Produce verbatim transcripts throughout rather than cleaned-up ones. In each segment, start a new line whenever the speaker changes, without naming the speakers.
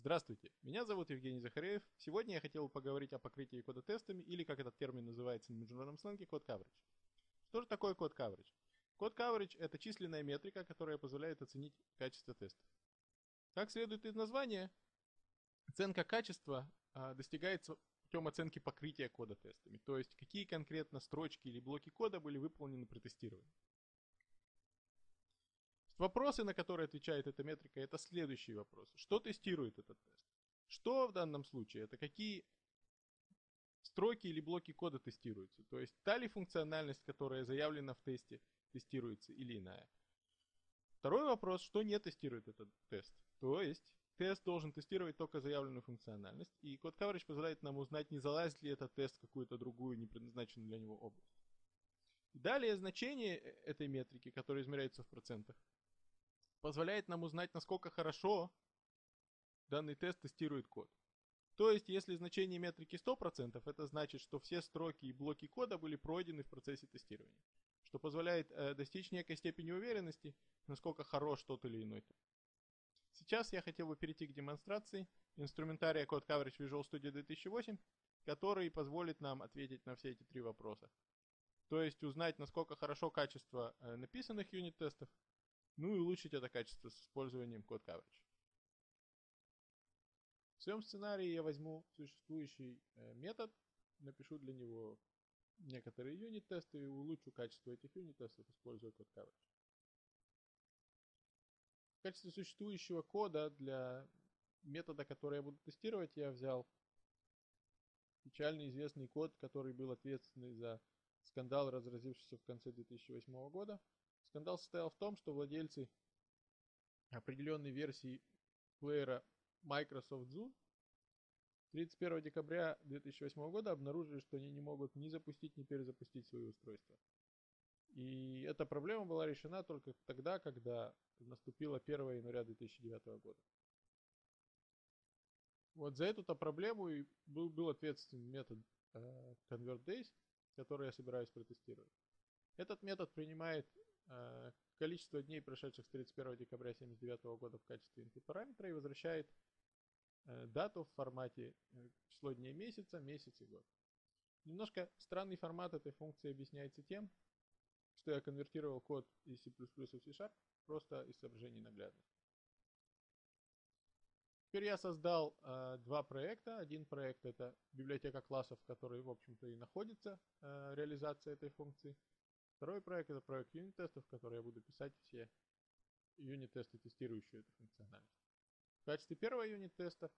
Здравствуйте, меня зовут Евгений Захаряев. Сегодня я хотел бы поговорить о покрытии кода тестами, или, как этот термин называется на международном сленге, код coverage. Что же такое код coverage? Код coverage – это численная метрика, которая позволяет оценить качество тестов. Как следует из названия, оценка качества а, достигается путем оценки покрытия кода тестами, то есть какие конкретно строчки или блоки кода были выполнены при тестировании. Вопросы, на которые отвечает эта метрика, это следующие вопросы. Что тестирует этот тест? Что в данном случае? Это какие строки или блоки кода тестируются? То есть та ли функциональность, которая заявлена в тесте, тестируется или иная. Второй вопрос, что не тестирует этот тест? То есть тест должен тестировать только заявленную функциональность, и код coverage позволяет нам узнать, не залазит ли этот тест в какую-то другую, не предназначенную для него область. Далее значение этой метрики, которая измеряется в процентах, позволяет нам узнать, насколько хорошо данный тест тестирует код. То есть, если значение метрики сто процентов, это значит, что все строки и блоки кода были пройдены в процессе тестирования, что позволяет э, достичь некой степени уверенности, насколько хорош тот или иной тест. Сейчас я хотел бы перейти к демонстрации инструментария Code Coverage Visual Studio две тысячи восемь, который позволит нам ответить на все эти три вопроса. То есть узнать, насколько хорошо качество э, написанных юнит-тестов, ну и улучшить это качество с использованием Code Coverage. В своем сценарии я возьму существующий э, метод, напишу для него некоторые юнит-тесты и улучшу качество этих юнит-тестов, используя Code Coverage. В качестве существующего кода для метода, который я буду тестировать, я взял печально известный код, который был ответственный за скандал, разразившийся в конце две тысячи восьмого года. Скандал состоял в том, что владельцы определенной версии плеера Microsoft Zune тридцать первого декабря две тысячи восьмого года обнаружили, что они не могут ни запустить, ни перезапустить свои устройства. И эта проблема была решена только тогда, когда наступило первого января две тысячи девятого года. Вот за эту-то проблему и был, был ответственен метод э, ConvertDays, который я собираюсь протестировать. Этот метод принимает э, количество дней, прошедших с тридцать первого декабря две тысячи семьдесят девятого года в качестве input параметра и возвращает э, дату в формате э, число дней месяца, месяц и год. Немножко странный формат этой функции объясняется тем, что я конвертировал код из C++ в C-Sharp просто из соображений наглядности. Теперь я создал э, два проекта. Один проект — это библиотека классов, в которой, в общем-то, и находится э, реализация этой функции. Второй проект — это проект юнит-тестов, в который я буду писать все юнит-тесты, тестирующие эту функциональность. В качестве первого юнит-теста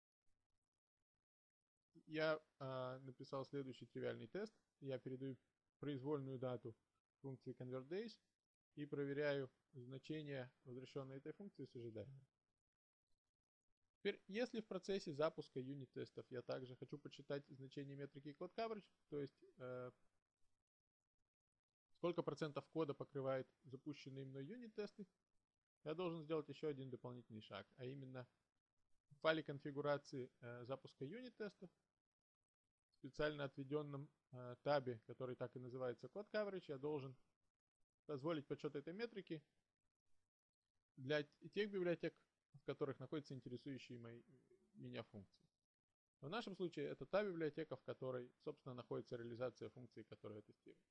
я э, написал следующий тривиальный тест. Я передаю произвольную дату функции ConvertDays и проверяю значение, возвращенной этой функции, с ожиданием. Теперь, если в процессе запуска юнит-тестов я также хочу подсчитать значение метрики Code Coverage, то есть э, сколько процентов кода покрывает запущенные мной юнит-тесты, я должен сделать еще один дополнительный шаг, а именно в файле конфигурации э, запуска юнит-тестов, в специально отведенном э, табе, который так и называется Code Coverage, я должен позволить подсчет этой метрики для тех библиотек, в которых находятся интересующие мои, меня функции. В нашем случае это та библиотека, в которой, собственно, находится реализация функции, которую я тестирую.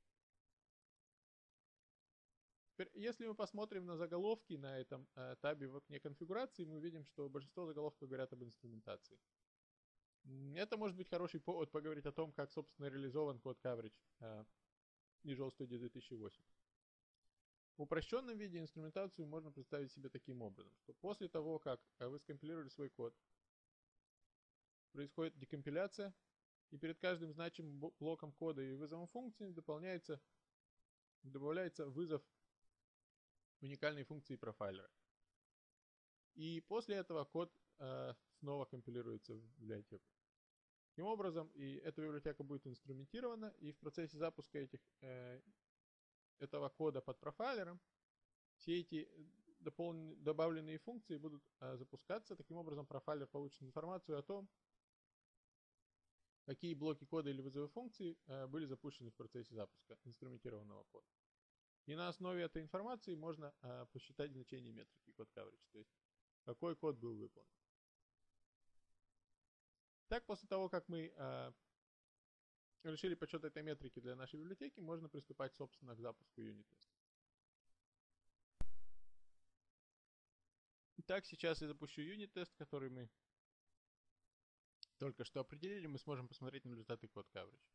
Теперь, если мы посмотрим на заголовки на этом э, табе в окне конфигурации, мы увидим, что большинство заголовков говорят об инструментации. Это может быть хороший повод поговорить о том, как, собственно, реализован код coverage э, Visual Studio две тысячи восемь. В упрощенном виде инструментацию можно представить себе таким образом, что после того, как вы скомпилировали свой код, происходит декомпиляция, и перед каждым значимым блоком кода и вызовом функции дополняется, добавляется вызов уникальной функции профайлера. И после этого код э, снова компилируется в библиотеку. Таким образом, и эта библиотека будет инструментирована, и в процессе запуска этих э, этого кода под профайлером все эти добавленные функции будут э, запускаться. Таким образом, профайлер получит информацию о том, какие блоки кода или вызовы функций э, были запущены в процессе запуска инструментированного кода. И на основе этой информации можно э, посчитать значение метрики код coverage, то есть какой код был выполнен. Так, после того, как мы э, решили подсчет этой метрики для нашей библиотеки, можно приступать, собственно, к запуску юнит-теста. Итак, сейчас я запущу юнит-тест, который мы только что определили. Мы сможем посмотреть на результаты код coverage.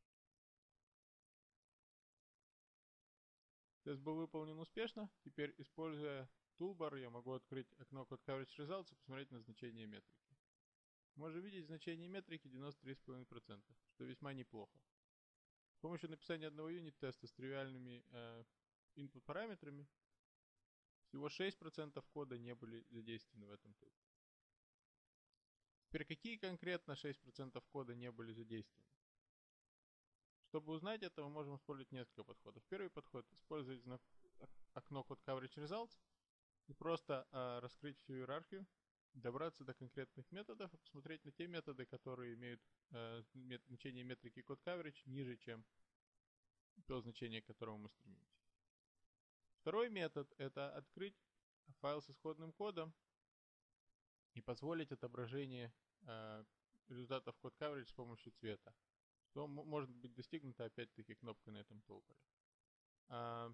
Тест был выполнен успешно. Теперь, используя toolbar, я могу открыть окно Code Coverage Results и посмотреть на значение метрики. Можем видеть значение метрики девяносто три и пять десятых процента, что весьма неплохо. С помощью написания одного юнит-теста с тривиальными э, input параметрами всего шесть процентов кода не были задействованы в этом тесте. Теперь какие конкретно шесть процентов кода не были задействованы? Чтобы узнать это, мы можем использовать несколько подходов. Первый подход — использовать окно Code Coverage Results и просто э, раскрыть всю иерархию, добраться до конкретных методов и посмотреть на те методы, которые имеют э, значение метрики Code Coverage ниже, чем то значение, к которому мы стремимся. Второй метод — это открыть файл с исходным кодом и позволить отображение э, результатов Code Coverage с помощью цвета, что может быть достигнуто опять-таки кнопкой на этом толпаре. А,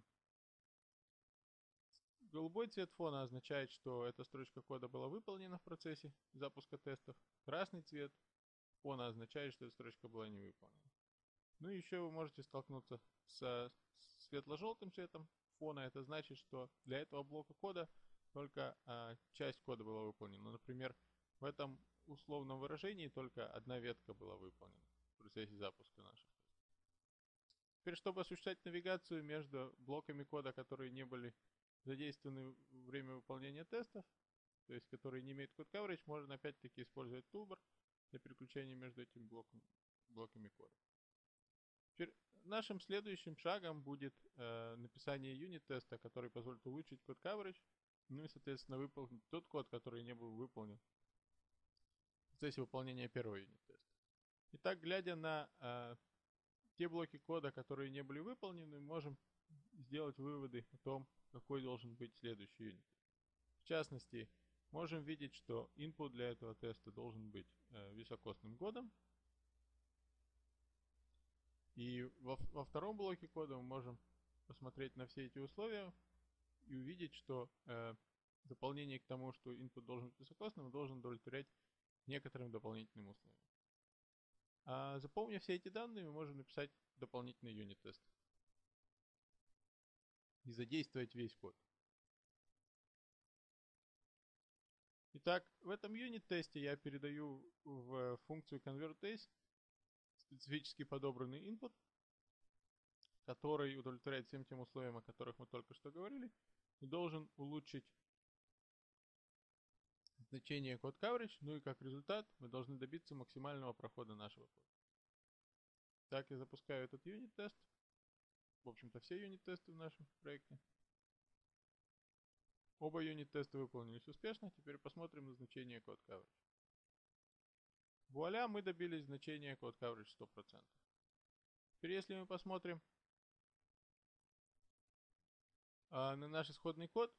голубой цвет фона означает, что эта строчка кода была выполнена в процессе запуска тестов. Красный цвет фона означает, что эта строчка была не выполнена. Ну и еще вы можете столкнуться с светло-желтым цветом фона. Это значит, что для этого блока кода только а, часть кода была выполнена. Например, в этом условном выражении только одна ветка была выполнена в процессе запуска наших тестов. Теперь, чтобы осуществлять навигацию между блоками кода, которые не были задействованы во время выполнения тестов, то есть которые не имеют код coverage, можно опять-таки использовать toolbar для переключения между этими блоками, блоками кода. Теперь нашим следующим шагом будет э, написание юнит-теста, который позволит улучшить код coverage, ну и, соответственно, выполнить тот код, который не был выполнен в процессе выполнения первого юнит-теста. Итак, глядя на э, те блоки кода, которые не были выполнены, мы можем сделать выводы о том, какой должен быть следующий юнит. В частности, можем видеть, что input для этого теста должен быть э, високосным годом. И во, во втором блоке кода мы можем посмотреть на все эти условия и увидеть, что э, дополнение к тому, что input должен быть високосным, должен удовлетворять некоторым дополнительным условиям. А заполнив все эти данные, мы можем написать дополнительный юнит-тест и задействовать весь код. Итак, в этом юнит-тесте я передаю в функцию convertDays специфически подобранный input, который удовлетворяет всем тем условиям, о которых мы только что говорили, и должен улучшить значение код coverage, ну и как результат мы должны добиться максимального прохода нашего кода. Так, я запускаю этот юнит-тест. В общем-то, все юнит-тесты в нашем проекте. Оба юнит-теста выполнились успешно. Теперь посмотрим на значение код coverage. Вуаля, мы добились значения код coverage сто процентов. Теперь, если мы посмотрим а, на наш исходный код,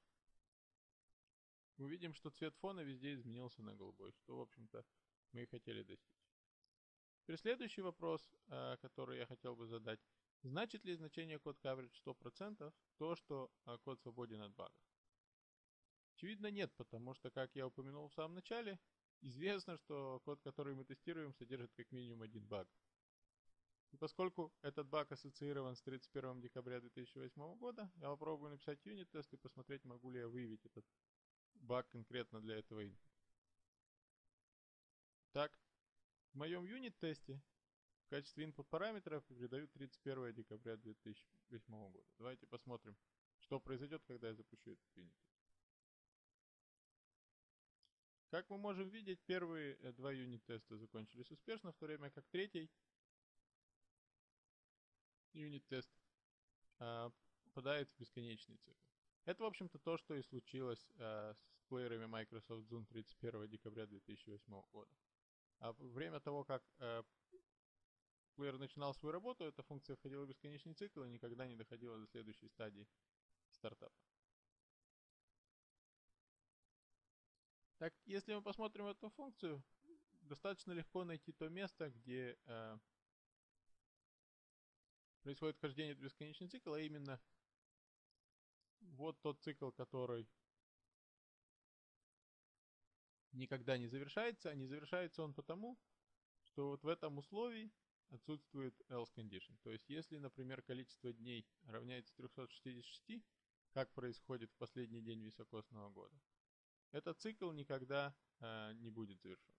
мы видим, что цвет фона везде изменился на голубой, что, в общем-то, мы и хотели достичь. Теперь следующий вопрос, а, который я хотел бы задать. Значит ли значение код coverage сто процентов то, что а, код свободен от багов? Очевидно, нет, потому что, как я упомянул в самом начале, известно, что код, который мы тестируем, содержит как минимум один баг. И поскольку этот баг ассоциирован с тридцать первым декабря две тысячи восьмого года, я попробую написать юнит-тест и посмотреть, могу ли я выявить этот баг конкретно для этого input. Так, в моем юнит-тесте в качестве input параметров передаю тридцать первое декабря две тысячи восьмого года. Давайте посмотрим, что произойдет, когда я запущу этот юнит-тест. Как мы можем видеть, первые два юнит-теста закончились успешно, в то время как третий юнит-тест а, попадает в бесконечный цикл. Это, в общем-то, то, что и случилось а, с плеерами Microsoft Zune тридцать первого декабря две тысячи восьмого года. А во время того, как а, плеер начинал свою работу, эта функция входила в бесконечный цикл и никогда не доходила до следующей стадии стартапа. Так, если мы посмотрим эту функцию, достаточно легко найти то место, где э, происходит вхождение в бесконечный цикл, а именно вот тот цикл, который никогда не завершается, а не завершается он потому, что вот в этом условии отсутствует else condition. То есть, если, например, количество дней равняется трёхстам шестидесяти шести, как происходит в последний день високосного года, этот цикл никогда э, не будет завершен.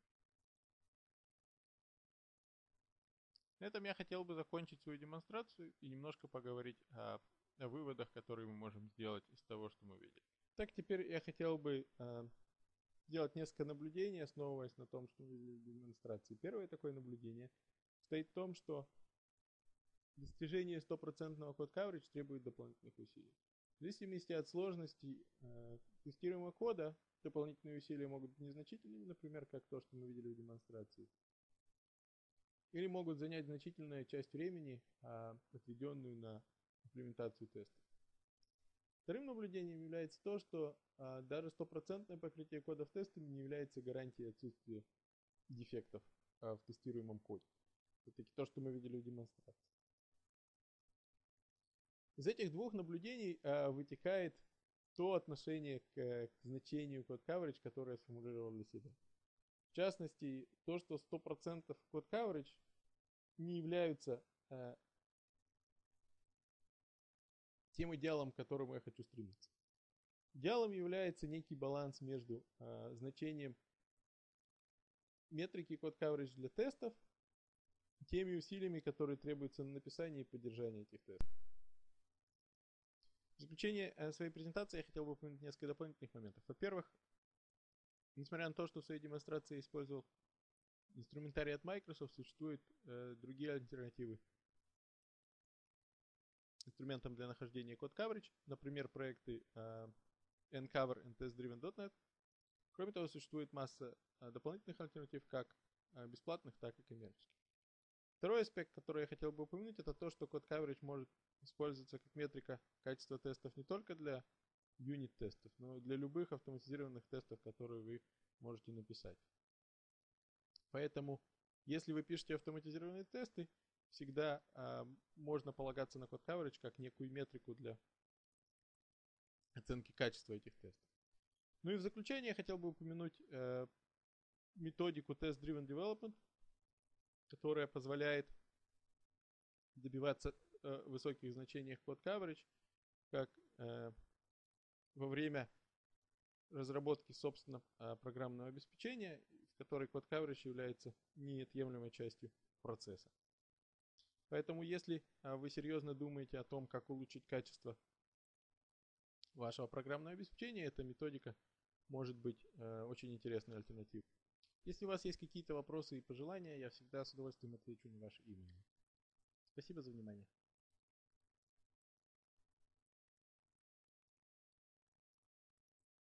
На этом я хотел бы закончить свою демонстрацию и немножко поговорить о, о выводах, которые мы можем сделать из того, что мы видели. Так, теперь я хотел бы э, сделать несколько наблюдений, основываясь на том, что мы видели в демонстрации. Первое такое наблюдение состоит в том, что достижение стопроцентного код coverage требует дополнительных усилий. В зависимости от сложности э, тестируемого кода, дополнительные усилия могут быть незначительными, например, как то, что мы видели в демонстрации, или могут занять значительную часть времени, э, отведенную на имплементацию тестов. Вторым наблюдением является то, что э, даже стопроцентное покрытие кодов тестами не является гарантией отсутствия дефектов э, в тестируемом коде. Это то, что мы видели в демонстрации. Из этих двух наблюдений э, вытекает то отношение к, к значению код coverage, которое я сформулировал для себя. В частности, то, что сто процентов код coverage не являются э, тем идеалом, к которому я хочу стремиться. Идеалом является некий баланс между э, значением метрики код coverage для тестов и теми усилиями, которые требуются на написание и поддержание этих тестов. В заключение своей презентации я хотел бы упомянуть несколько дополнительных моментов. Во-первых, несмотря на то, что в своей демонстрации я использовал инструментарий от Microsoft, существуют э, другие альтернативы инструментам для нахождения код coverage, например, проекты э, ncover и test-driven точка нет. Кроме того, существует масса э, дополнительных альтернатив, как э, бесплатных, так и коммерческих. Второй аспект, который я хотел бы упомянуть, это то, что код coverage может использоваться как метрика качества тестов не только для юнит-тестов, но и для любых автоматизированных тестов, которые вы можете написать. Поэтому, если вы пишете автоматизированные тесты, всегда э, можно полагаться на код coverage как некую метрику для оценки качества этих тестов. Ну и в заключение я хотел бы упомянуть э, методику Test-Driven Development, которая позволяет добиваться э, высоких значений код coverage, как э, во время разработки собственного э, программного обеспечения, в которой код coverage является неотъемлемой частью процесса. Поэтому, если э, вы серьезно думаете о том, как улучшить качество вашего программного обеспечения, эта методика может быть э, очень интересной альтернативой. Если у вас есть какие-то вопросы и пожелания, я всегда с удовольствием отвечу на ваши имейлы. Спасибо за внимание.